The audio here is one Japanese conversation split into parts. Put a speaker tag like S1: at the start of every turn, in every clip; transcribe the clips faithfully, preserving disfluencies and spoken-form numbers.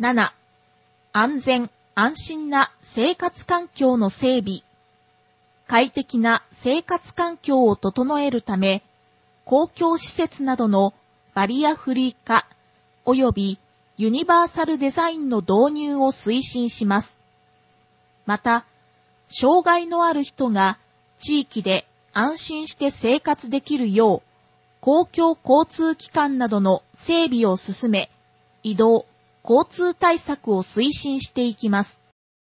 S1: なな、安全・安心な生活環境の整備。快適な生活環境を整えるため、公共施設などのバリアフリー化及びユニバーサルデザインの導入を推進します。また、障害のある人が地域で安心して生活できるよう、公共交通機関などの整備を進め、移動、交通対策を推進していきます。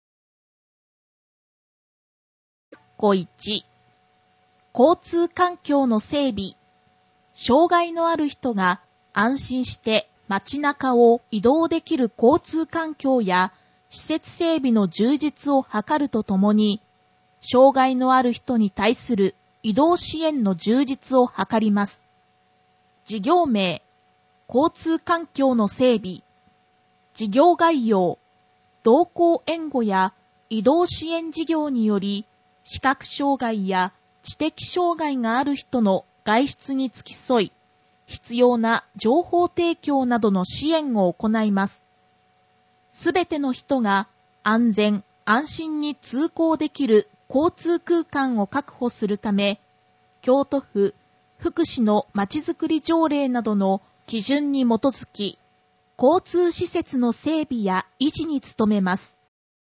S1: いち、交通環境の整備。障害のある人が安心して街中を移動できる交通環境や施設整備の充実を図るとともに、障害のある人に対する移動支援の充実を図ります。事業名、交通環境の整備。事業概要、同行援護や移動支援事業により、視覚障害や知的障害がある人の外出に付き添い、必要な情報提供などの支援を行います。すべての人が安全・安心に通行できる交通空間を確保するため、京都府福祉のまちづくり条例などの基準に基づき、交通施設の整備や維持に努めます。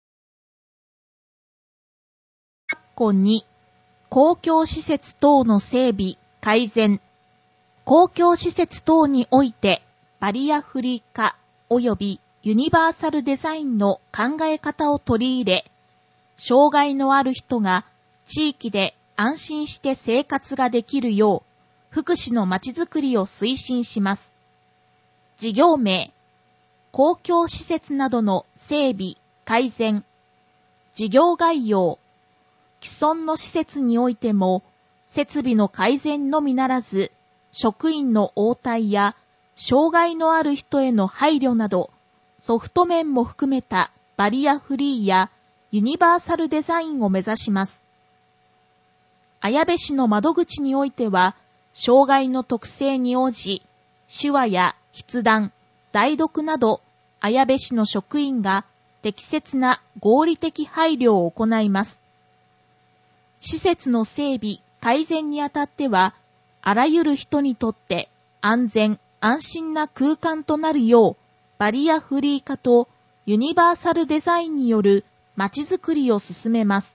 S1: に、公共施設等の整備、改善。公共施設等において、バリアフリー化及びユニバーサルデザインの考え方を取り入れ、障害のある人が地域で安心して生活ができるよう、福祉のまちづくりを推進します。事業名、公共施設などの整備、改善。事業概要、既存の施設においても、設備の改善のみならず、職員の応対や、障害のある人への配慮など、ソフト面も含めたバリアフリーやユニバーサルデザインを目指します。綾部市の窓口においては、障害の特性に応じ、手話や筆談、代読など、綾部市の職員が適切な合理的配慮を行います。施設の整備、改善にあたっては、あらゆる人にとって安全、安心な空間となるよう、バリアフリー化とユニバーサルデザインによるまちづくりを進めます。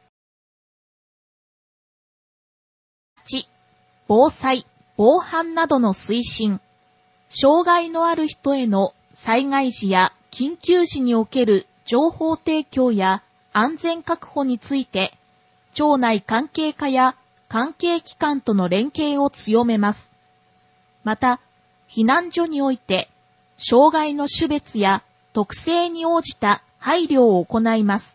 S1: はち、防災、防犯などの推進。障害のある人への災害時や緊急時における情報提供や安全確保について、町内関係課や関係機関との連携を強めます。また、避難所において、障害の種別や特性に応じた配慮を行います。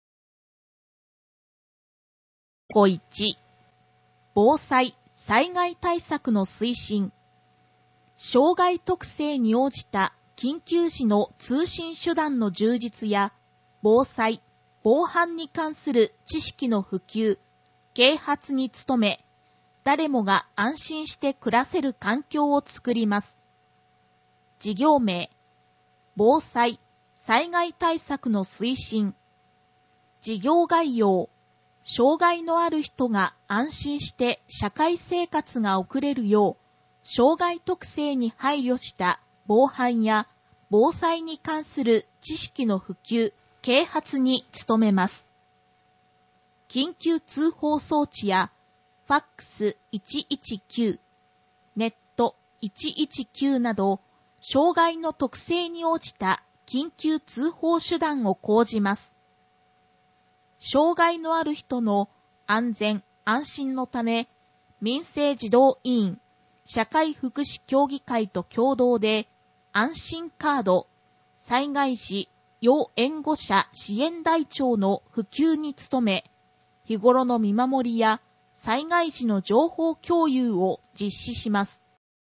S1: いち、防災・災害対策の推進。障害特性に応じた緊急時の通信手段の充実や、防災・防犯に関する知識の普及、啓発に努め、誰もが安心して暮らせる環境を作ります。事業名、防災・災害対策の推進。事業概要、障害のある人が安心して社会生活が送れるよう、障害特性に配慮した防犯や防災に関する知識の普及、啓発に努めます。緊急通報装置やファックスいちいちきゅう、ネットいちいちきゅうなど、障害の特性に応じた緊急通報手段を講じます。障害のある人の安全・安心のため、民生児童委員、社会福祉協議会と共同で、安心カード、災害時要援護者支援台帳の普及に努め、日頃の見守りや災害時の情報共有を実施します。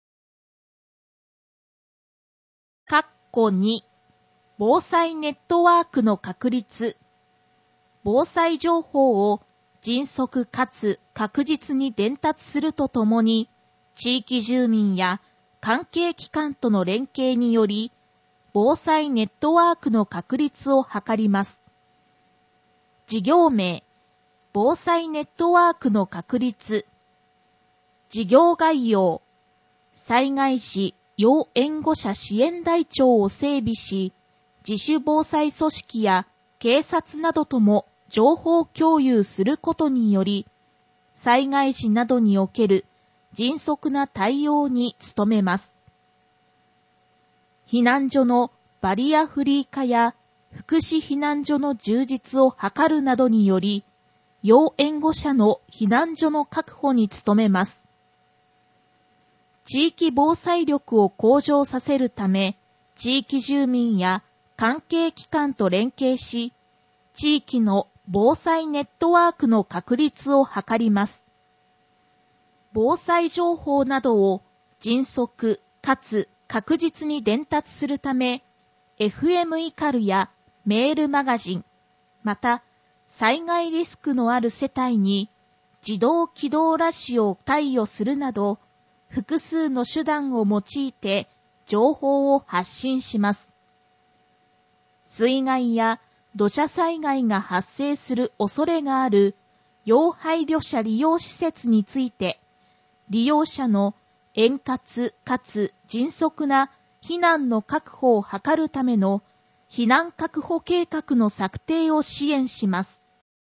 S1: に、防災ネットワークの確立。防災情報を迅速かつ確実に伝達するとともに、地域住民や関係機関との連携により、 防災ネットワークの確立を図ります。事業名、防災ネットワークの確立。事業概要、災害時要援護者支援台帳を整備し、自主防災組織や警察などとも情報共有することにより、災害時などにおける迅速な対応に努めます。避難所のバリアフリー化や福祉避難所の充実を図るなどにより、要援護者の避難所の確保に努めます。地域防災力を向上させるため、地域住民や関係機関と連携し、地域の防災ネットワークの確立を図ります。防災情報などを迅速かつ確実に伝達するため、エフエム イカルやメールマガジン、また災害リスクのある世帯に自動起動ラジオを貸与するなど、複数の手段を用いて情報を発信します。水害や土砂災害が発生する恐れがある要配慮者利用施設について、利用者の円滑かつ迅速な避難の確保を図るための避難確保計画の策定を支援します。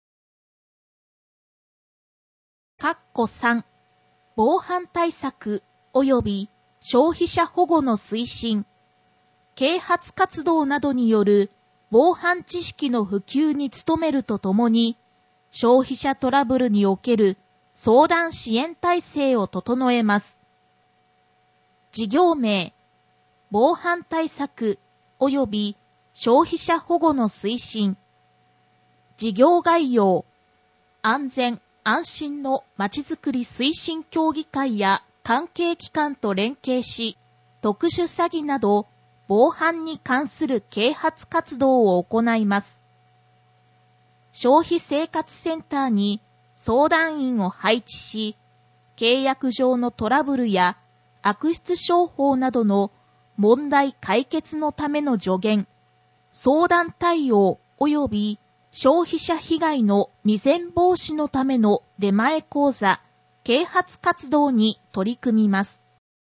S1: 括弧さん、防犯対策及び消費者保護の推進、啓発活動などによる防犯知識の普及に努めるとともに、消費者トラブルにおける相談支援体制を整えます。事業名、防犯対策及び消費者保護の推進。事業概要、安全・安心のまちづくり推進協議会や関係機関と連携し、特殊詐欺など防犯に関する啓発活動を行います。消費生活センターに相談員を配置し、契約上のトラブルや悪質商法などの問題解決のための助言、相談対応及び消費者被害の未然防止のための出前講座、啓発活動に取り組みます。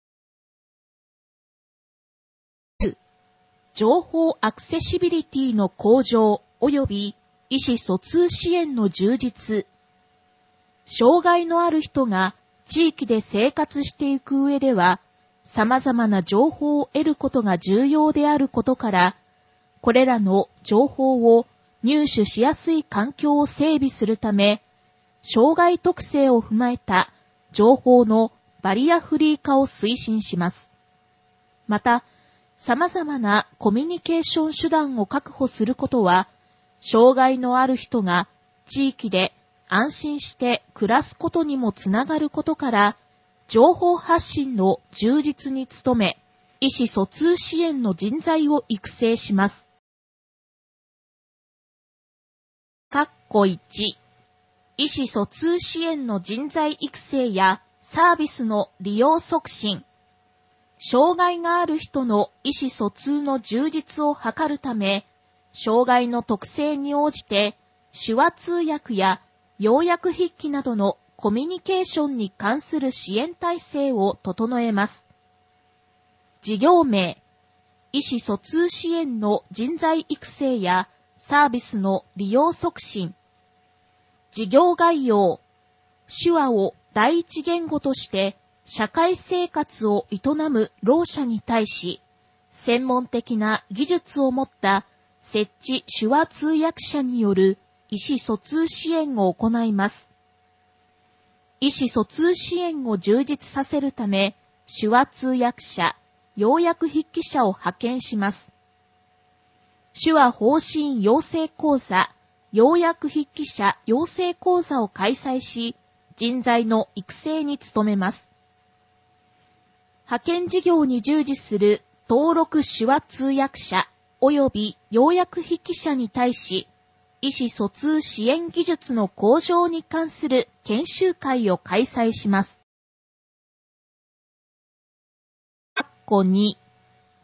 S1: 情報アクセシビリティの向上及び意思疎通支援の充実。障害のある人が地域で生活していく上では、様々な情報を得ることが重要であることから、これらの情報を入手しやすい環境を整備するため、障害特性を踏まえた情報のバリアフリー化を推進します。また、様々なコミュニケーション手段を確保することは、障害のある人が地域で安心して暮らすことにもつながることから、情報発信の充実に努め、意思疎通支援の人材を育成します。括弧いち、意思疎通支援の人材育成やサービスの利用促進。障害がある人の意思疎通の充実を図るため、障害の特性に応じて、手話通訳や要約筆記などのコミュニケーションに関する支援体制を整えます。事業名、意思疎通支援の人材育成やサービスの利用促進。事業概要、手話を第一言語として社会生活を営むろう者に対し、専門的な技術を持った設置手話通訳者による意思疎通支援を行います。意思疎通支援を充実させるため、手話通訳者、要約筆記者を派遣します。手話方針養成講座、要約筆記者養成講座を開催し、人材の育成に努めます。派遣事業に従事する登録手話通訳者及び要約筆記者に対し、意思疎通支援技術の向上に関する研修会を開催します。括弧に、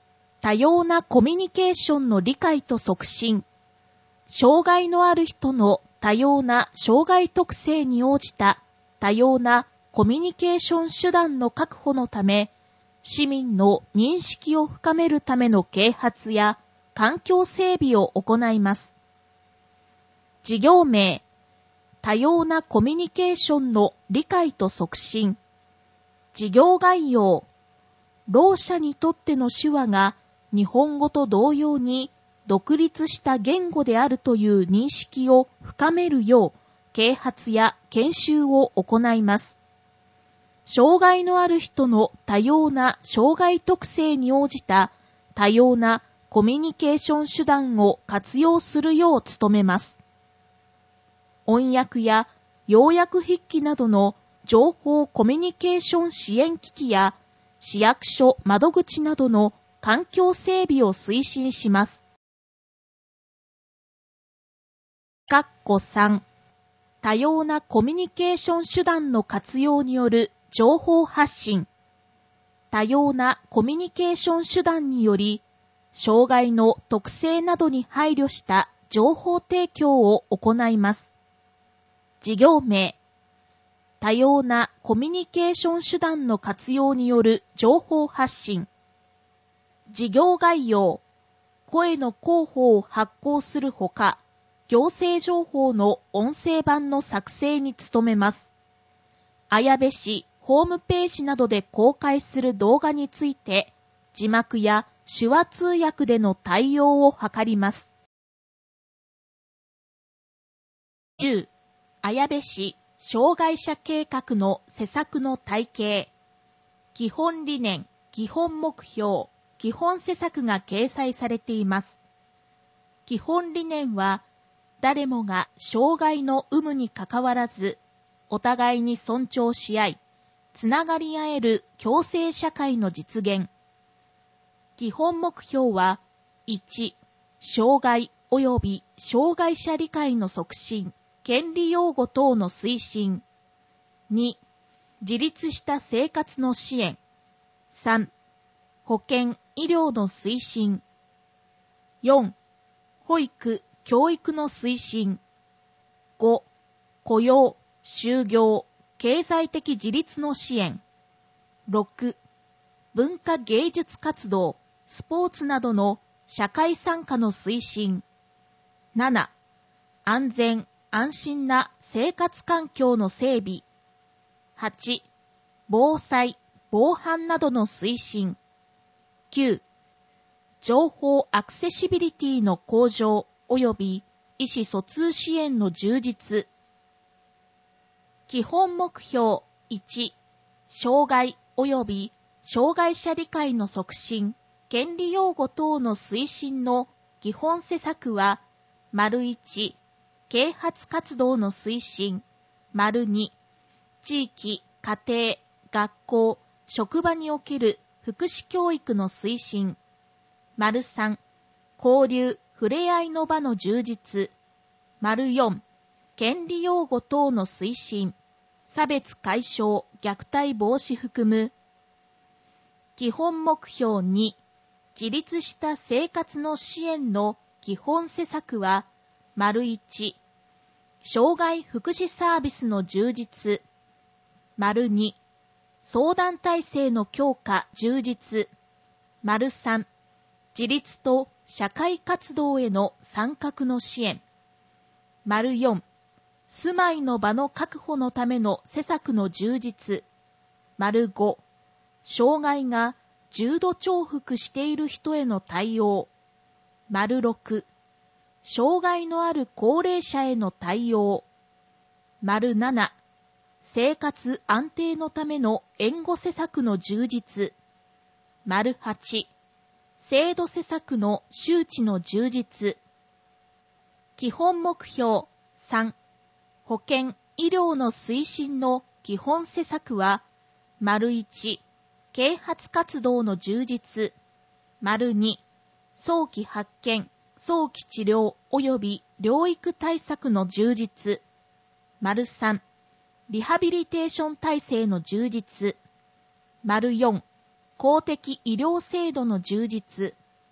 S1: 多様なコミュニケーションの理解と促進。障害のある人の多様な障害特性に応じた多様なコミュニケーション手段の確保のため、市民の認識を深めるための啓発や環境整備を行います。事業名、多様なコミュニケーションの理解と促進。事業概要、ろう者にとっての手話が日本語と同様に独立した言語であるという認識を深めるよう啓発や研修を行います。障害のある人の多様な障害特性に応じた多様なコミュニケーション手段を活用するよう努めます。翻訳や要約筆記などの情報コミュニケーション支援機器や市役所窓口などの環境整備を推進します。括弧さん、多様なコミュニケーション手段の活用による情報発信。多様なコミュニケーション手段により、障害の特性などに配慮した情報提供を行います。事業名、多様なコミュニケーション手段の活用による情報発信。事業概要、声の広報を発行するほか、行政情報の音声版の作成に努めます。綾部市ホームページなどで公開する動画について、字幕や手話通訳での対応を図ります。じゅう、綾部市障害者計画の施策の体系。基本理念、基本目標、基本施策が掲載されています。基本理念は、誰もが障害の有無にかかわらず、お互いに尊重し合い、つながり合える共生社会の実現。基本目標は、いち、障害及び障害者理解の促進、権利擁護等の推進。に、自立した生活の支援。さん、保健・医療の推進。よん、保育・教育の推進。ご、雇用、就業、経済的自立の支援。ろく、文化芸術活動、スポーツなどの社会参加の推進。なな、安全・安心な生活環境の整備。はち、防災・防犯などの推進。きゅう、情報アクセシビリティの向上及び意思疎通支援の充実。基本目標いち、障害及び障害者理解の促進、権利擁護等の推進の基本施策は、丸いち、啓発活動の推進、丸に、地域、家庭、学校、職場における福祉教育の推進、丸さん、交流、触れ合いの場の充実、丸よん、権利擁護等の推進、差別解消、虐待防止含む。基本目標に、自立した生活の支援の基本施策は、丸いち、障害福祉サービスの充実、丸に、相談体制の強化充実、丸さん、自立と社会活動への参画の支援、丸よん、住まいの場の確保のための施策の充実、丸ご、障害が重度重複している人への対応、丸ろく、障害のある高齢者への対応、丸なな、生活安定のための援護施策の充実、丸はち、制度施策の周知の充実。基本目標さん、保健・医療の推進の基本施策は、丸いち、啓発活動の充実、丸に、早期発見、早期治療及び療育対策の充実、丸さん、リハビリテーション体制の充実、丸よん、公的医療制度の充実、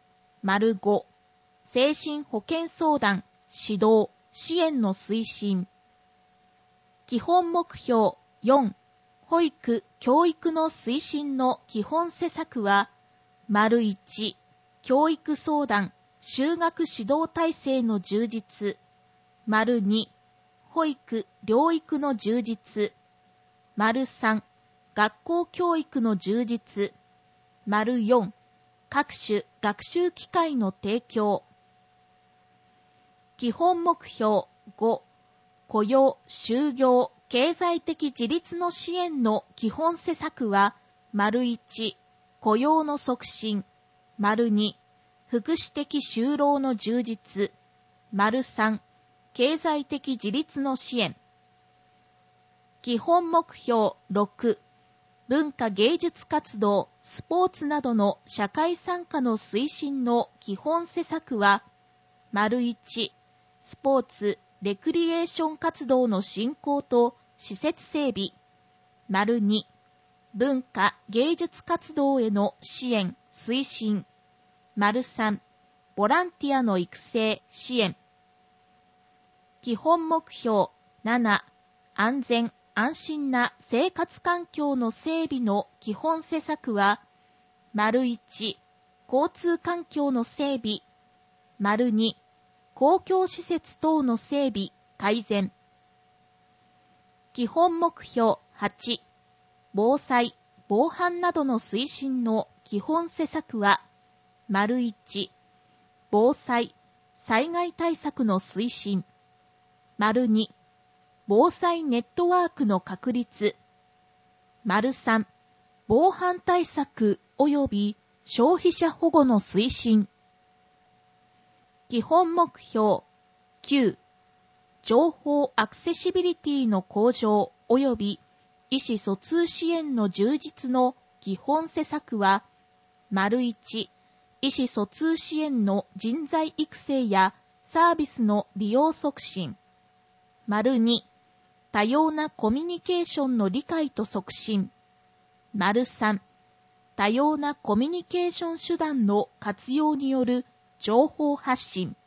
S1: 丸ご、精神保健相談、指導、支援の推進。基本目標よん、保育・教育の推進の基本施策は、丸いち、教育相談、就学指導体制の充実。丸に、保育・療育の充実。丸さん、学校教育の充実。丸よん、各種学習機会の提供。基本目標ご、雇用・就業・経済的自立の支援の基本施策は、丸いち、雇用の促進。丸に、福祉的就労の充実。丸さん、経済的自立の支援。基本目標ろく、文化芸術活動、スポーツなどの社会参加の推進の基本施策は、丸いち、スポーツ・レクリエーション活動の振興と施設整備。丸に、文化・芸術活動への支援・推進。丸さん、ボランティアの育成・支援。基本目標なな、安全・安心な生活環境の整備の基本施策は、丸いち、交通環境の整備。丸に、公共施設等の整備・改善。基本目標はち、防災・防犯などの推進の基本施策は、丸いち、防災・災害対策の推進。丸に、防災ネットワークの確立。丸さん、防犯対策及び消費者保護の推進。基本目標きゅう、情報アクセシビリティの向上及び意思疎通支援の充実の基本施策は、丸いち、意思疎通支援の人材育成やサービスの利用促進。丸に、多様なコミュニケーションの理解と促進。丸さん、多様なコミュニケーション手段の活用による情報発信。